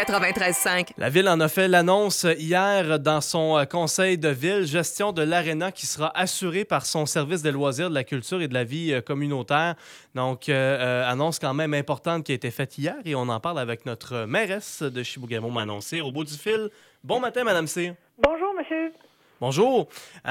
93.5. La Ville en a fait l'annonce hier dans son conseil de ville, gestion de l'aréna qui sera assurée par son service des loisirs, de la culture et de la vie communautaire. Donc, annonce quand même importante qui a été faite hier et on en parle avec notre mairesse de Chibougamau, Manon Cyr, au bout du fil. Bon matin, Madame Cyr. Bonjour, monsieur. Bonjour.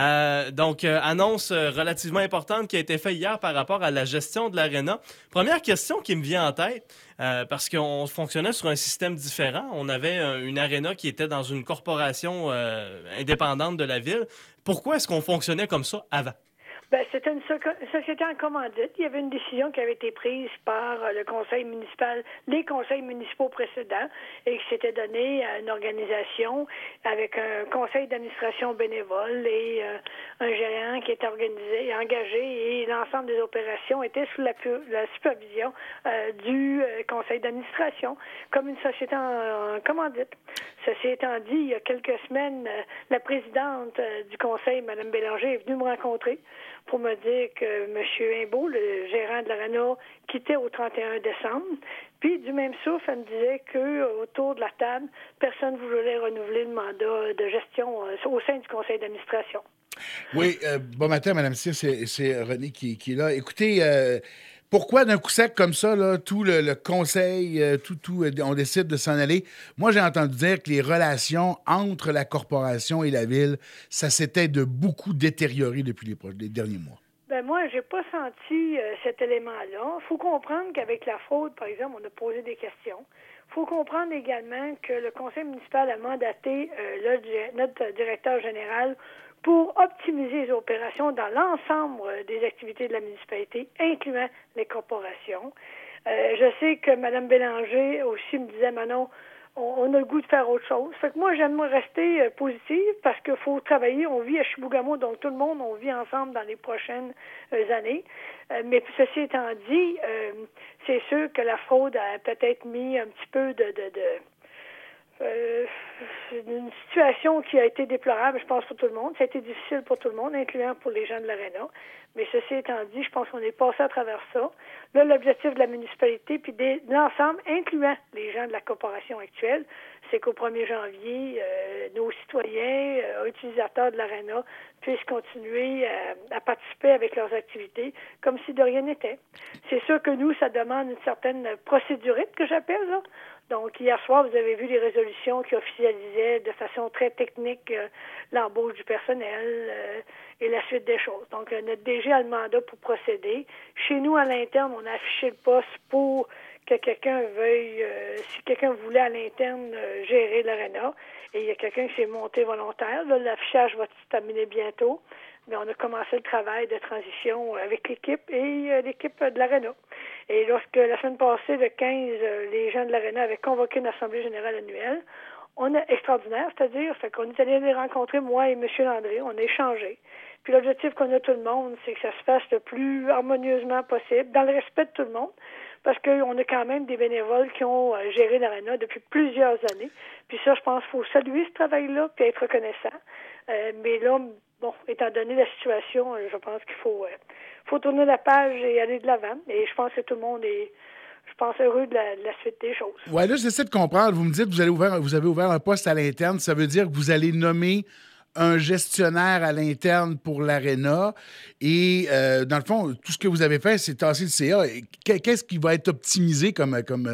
Annonce relativement importante qui a été faite hier par rapport à la gestion de l'aréna. Première question qui me vient en tête, parce qu'on fonctionnait sur un système différent. On avait une aréna qui était dans une corporation indépendante de la ville. Pourquoi est-ce qu'on fonctionnait comme ça avant? Ben, c'était une société en commandite. Il y avait une décision qui avait été prise par le conseil municipal, les conseils municipaux précédents, et qui s'était donné à une organisation avec un conseil d'administration bénévole et un gérant qui était engagé, et l'ensemble des opérations étaient sous la supervision du conseil d'administration, comme une société en commandite. Ceci étant dit, il y a quelques semaines, la présidente du conseil, Mme Bélanger, est venue me rencontrer pour me dire que M. Imbeau, le gérant de l'aréna, quittait au 31 décembre. Puis, du même souffle, elle me disait qu'autour de la table, personne ne voulait renouveler le mandat de gestion au sein du conseil d'administration. Oui, bon matin, Mme Cyr, c'est René qui est là. Écoutez, pourquoi d'un coup sec comme ça, là, tout le conseil, on décide de s'en aller? Moi, j'ai entendu dire que les relations entre la corporation et la ville, ça s'était de beaucoup détérioré depuis les derniers mois. Ben moi, j'ai pas senti cet élément-là. Il faut comprendre qu'avec la fraude, par exemple, on a posé des questions. Il faut comprendre également que le conseil municipal a mandaté notre directeur général pour optimiser les opérations dans l'ensemble des activités de la municipalité, incluant les corporations. Je sais que Mme Bélanger aussi me disait, Manon, on a le goût de faire autre chose. Fait que moi, j'aime rester positive parce qu'il faut travailler. On vit à Chibougamau, donc tout le monde, on vit ensemble dans les prochaines années. Mais ceci étant dit, c'est sûr que la fraude a peut-être mis un petit peu une situation qui a été déplorable, je pense, pour tout le monde. Ça a été difficile pour tout le monde, incluant pour les gens de l'aréna. Mais ceci étant dit, je pense qu'on est passé à travers ça. Là, l'objectif de la municipalité, puis de l'ensemble, incluant les gens de la corporation actuelle, c'est qu'au 1er janvier, nos citoyens, utilisateurs de l'aréna, puissent continuer à participer avec leurs activités comme si de rien n'était. C'est sûr que nous, ça demande une certaine procédurite, que j'appelle, là. Donc, hier soir, vous avez vu les résolutions qui officialisaient de façon très technique l'embauche du personnel et la suite des choses. Donc, notre DG a le mandat pour procéder. Chez nous, à l'interne, on a affiché le poste pour que quelqu'un veuille, si quelqu'un voulait à l'interne gérer l'aréna, et il y a quelqu'un qui s'est monté volontaire. Là, l'affichage va se terminer bientôt, mais on a commencé le travail de transition avec l'équipe et l'équipe de l'aréna. Et lorsque, la semaine passée, le 15, les gens de l'aréna avaient convoqué une assemblée générale annuelle, on a extraordinaire, c'est-à-dire qu'on est allé les rencontrer, moi et M. Landry, on a échangé. Puis l'objectif qu'on a tout le monde, c'est que ça se fasse le plus harmonieusement possible, dans le respect de tout le monde, parce qu'on a quand même des bénévoles qui ont géré l'aréna depuis plusieurs années. Puis ça, je pense qu'il faut saluer ce travail-là, puis être reconnaissant. Mais là, bon, étant donné la situation, je pense qu'il faut tourner la page et aller de l'avant. Et je pense que tout le monde est, je pense, heureux de la suite des choses. Oui, là, j'essaie de comprendre. Vous me dites que vous avez ouvert un poste à l'interne. Ça veut dire que vous allez nommer un gestionnaire à l'interne pour l'aréna. Et dans le fond, tout ce que vous avez fait, c'est tasser le CA. Qu'est-ce qui va être optimisé comme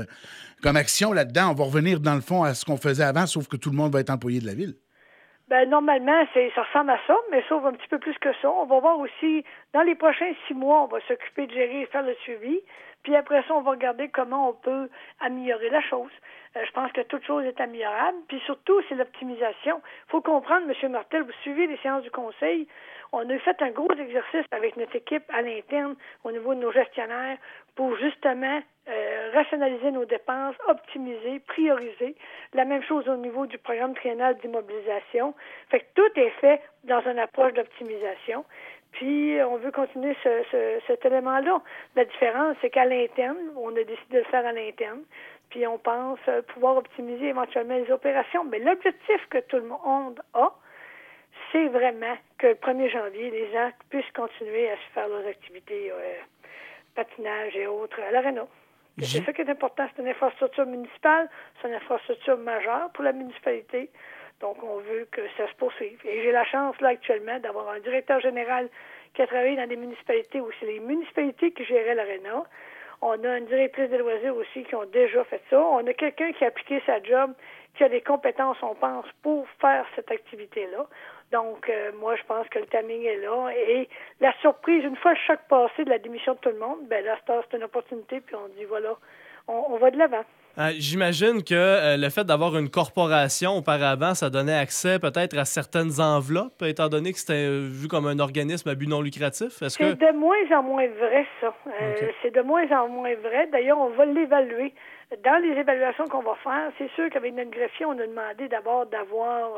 action là-dedans? On va revenir, dans le fond, à ce qu'on faisait avant, sauf que tout le monde va être employé de la ville. Ben, normalement, ça ressemble à ça, mais sauf un petit peu plus que ça. On va voir aussi, dans les prochains 6 mois, on va s'occuper de gérer et faire le suivi. Puis après ça, on va regarder comment on peut améliorer la chose. Je pense que toute chose est améliorable. Puis surtout, c'est l'optimisation. Il faut comprendre, M. Martel, vous suivez les séances du conseil. On a fait un gros exercice avec notre équipe à l'interne, au niveau de nos gestionnaires, pour justement rationaliser nos dépenses, optimiser, prioriser. La même chose au niveau du programme triennal d'immobilisation. Fait que tout est fait dans une approche d'optimisation. Puis, on veut continuer cet élément-là. La différence, c'est qu'à l'interne, on a décidé de le faire à l'interne. Puis, on pense pouvoir optimiser éventuellement les opérations. Mais l'objectif que tout le monde a, c'est vraiment que le 1er janvier, les gens puissent continuer à se faire leurs activités, patinage et autres, à l'aréna. C'est ça qui est important. C'est une infrastructure municipale, c'est une infrastructure majeure pour la municipalité. Donc, on veut que ça se poursuive. Et j'ai la chance, là, actuellement, d'avoir un directeur général qui a travaillé dans des municipalités où c'est les municipalités qui géraient l'aréna. On a une directrice des loisirs aussi qui ont déjà fait ça. On a quelqu'un qui a appliqué sa job, qui a des compétences, on pense, pour faire cette activité-là. Donc, moi, je pense que le timing est là. Et la surprise, une fois le choc passé de la démission de tout le monde, ben là, c'est une opportunité, puis on dit, voilà, on va de l'avant. J'imagine que le fait d'avoir une corporation auparavant, ça donnait accès peut-être à certaines enveloppes, étant donné que c'était vu comme un organisme à but non lucratif. C'est de moins en moins vrai, ça. Okay. C'est de moins en moins vrai. D'ailleurs, on va l'évaluer. Dans les évaluations qu'on va faire, c'est sûr qu'avec notre greffier, on a demandé d'abord d'avoir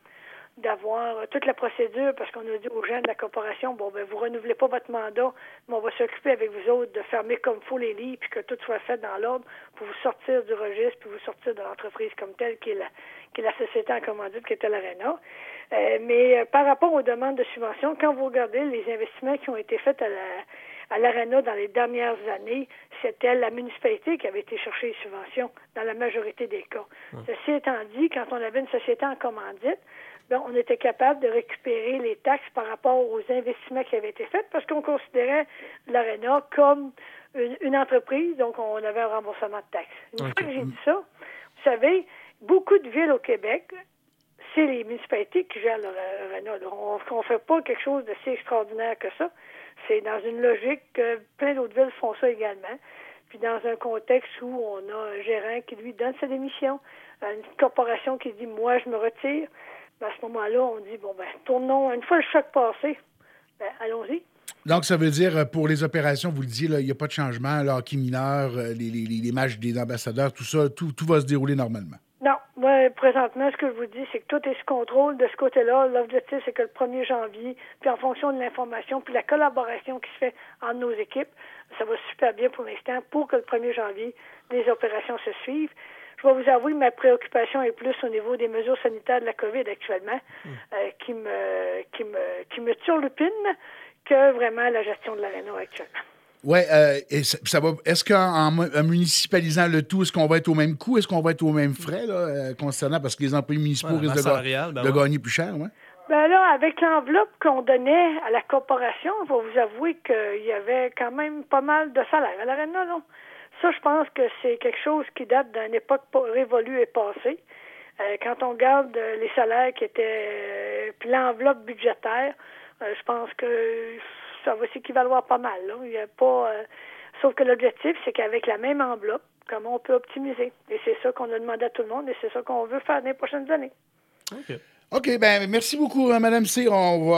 toute la procédure, parce qu'on a dit aux gens de la corporation, bon, ben vous renouvelez pas votre mandat, mais on va s'occuper avec vous autres de fermer comme il faut les lits, puis que tout soit fait dans l'ordre pour vous sortir du registre, puis vous sortir de l'entreprise comme telle, qui est la société en commandite, qui était l'ARENA. Mais par rapport aux demandes de subvention, quand vous regardez les investissements qui ont été faits à l'ARENA dans les dernières années, c'était la municipalité qui avait été chercher les subventions dans la majorité des cas. Ceci étant dit, quand on avait une société en commandite, ben, on était capable de récupérer les taxes par rapport aux investissements qui avaient été faits parce qu'on considérait l'ARENA comme une entreprise, donc on avait un remboursement de taxes. Une fois que j'ai dit ça, vous savez, beaucoup de villes au Québec, c'est les municipalités qui gèrent l'ARENA. On ne fait pas quelque chose de si extraordinaire que ça. C'est dans une logique que plein d'autres villes font ça également. Puis dans un contexte où on a un gérant qui, lui, donne sa démission, une corporation qui dit « moi, je me retire », ben, à ce moment-là, on dit « bon, ben, tournons, une fois le choc passé, ben, allons-y ». Donc, ça veut dire, pour les opérations, vous le disiez, il n'y a pas de changement, le hockey mineur, les matchs des ambassadeurs, tout ça, tout va se dérouler normalement. Non. Moi, présentement, ce que je vous dis, c'est que tout est sous contrôle de ce côté-là. L'objectif, c'est que le 1er janvier, puis en fonction de l'information, puis la collaboration qui se fait entre nos équipes, ça va super bien pour l'instant pour que le 1er janvier, les opérations se suivent. Je vais vous avouer que ma préoccupation est plus au niveau des mesures sanitaires de la COVID actuellement, qui me turlupine que vraiment la gestion de l'ARENA actuellement. Oui, ça va. Est-ce qu'en municipalisant le tout, est-ce qu'on va être au même coût? Est-ce qu'on va être aux mêmes frais là, concernant, parce que les employés municipaux risquent de gagner plus cher, ouais? Ben là, avec l'enveloppe qu'on donnait à la corporation, je vais vous avouer qu'il y avait quand même pas mal de salaires à l'ARENA, là. Ça, je pense que c'est quelque chose qui date d'une époque révolue et passée. Quand on regarde les salaires qui étaient, puis l'enveloppe budgétaire, je pense que ça va s'équivaloir pas mal, là. Il y a pas, sauf que l'objectif, c'est qu'avec la même enveloppe, comment on peut optimiser. Et c'est ça qu'on a demandé à tout le monde et c'est ça qu'on veut faire dans les prochaines années. OK, ben merci beaucoup, Mme Cyr.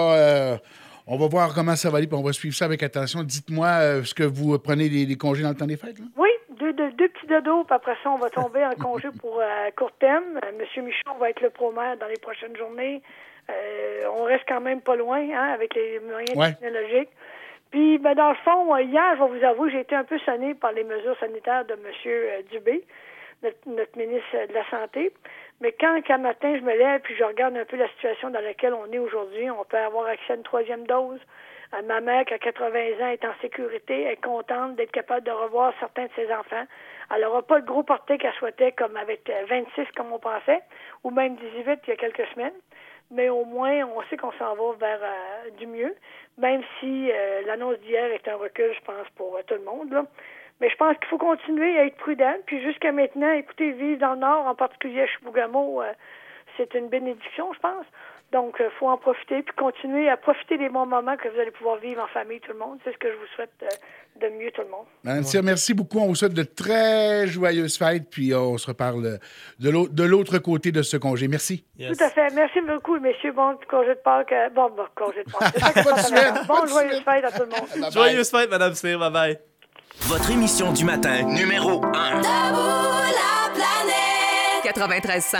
On va voir comment ça va aller, puis on va suivre ça avec attention. Dites-moi, est-ce que vous prenez des congés dans le temps des fêtes, là? Oui, deux petits dodos, puis après ça, on va tomber en congé pour court terme. M. Michon va être le pro-maire dans les prochaines journées. On reste quand même pas loin, hein, avec les moyens technologiques. Puis, ben, dans le fond, hier, je vais vous avouer, j'ai été un peu sonnée par les mesures sanitaires de M. Dubé, notre ministre de la Santé. Mais quand matin, je me lève puis je regarde un peu la situation dans laquelle on est aujourd'hui, on peut avoir accès à une 3e dose. Ma mère, qui a 80 ans, est en sécurité, est contente d'être capable de revoir certains de ses enfants. Elle n'aura pas le gros porté qu'elle souhaitait, comme avec 26, comme on pensait, ou même 18 il y a quelques semaines. Mais au moins, on sait qu'on s'en va vers du mieux, même si l'annonce d'hier est un recul, je pense, pour tout le monde, là. Mais je pense qu'il faut continuer à être prudent. Puis jusqu'à maintenant, écoutez, vivre dans le Nord, en particulier à Chibougamau, c'est une bénédiction, je pense. Donc, il faut en profiter, puis continuer à profiter des bons moments que vous allez pouvoir vivre en famille, tout le monde. C'est ce que je vous souhaite de mieux, tout le monde. Mme Cyr, merci beaucoup. On vous souhaite de très joyeuses fêtes, puis on se reparle de l'autre côté de ce congé. Merci. Yes. Tout à fait. Merci beaucoup, messieurs. Bon congé de Pâques. Bon, congé de Pâques. Bon, joyeuses fêtes à tout le monde. Bye bye. Joyeuses fêtes, Mme Cyr. Bye-bye. Votre émission du matin, numéro 1. Debout la planète. 93.5.